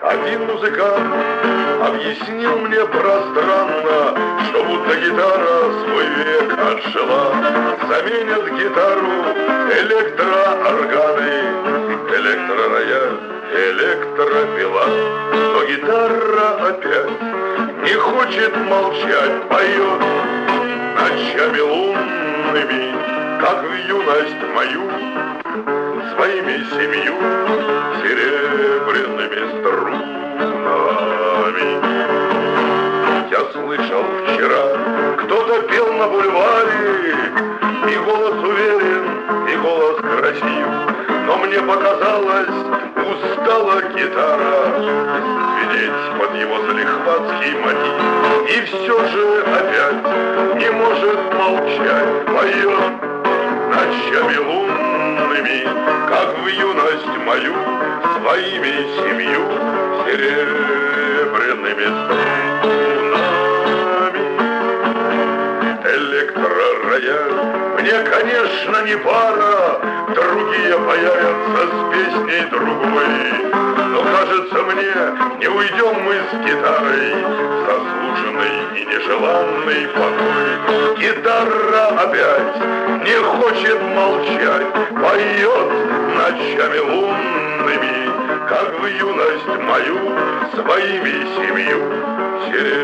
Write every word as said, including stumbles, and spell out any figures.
Один музыкант объяснил мне пространно, что будто гитара свой век отжила. Заменят гитару электроорганы, электророяль, электропила. Но гитара опять не хочет молчать, поет ночами лунными, как в юность мою, своими семью серебряными струнами. Я слышал вчера, кто-то пел на бульваре, и голос уверен, и голос красив, но мне показалось, устала гитара звенеть под его залихватский мотив, и все же опять не может молчать, поет ночами лунными, как в юность мою, своими семью серебряными струнами. Электророяль мне, конечно, не пара, другие появятся с песней другой, но, кажется мне, не уйдем мы с гитарой в заслуженный и нежеланный покой. Гитара опять не хочет молчать, поет ночами лунными, как в юность мою, своими семью серебряными.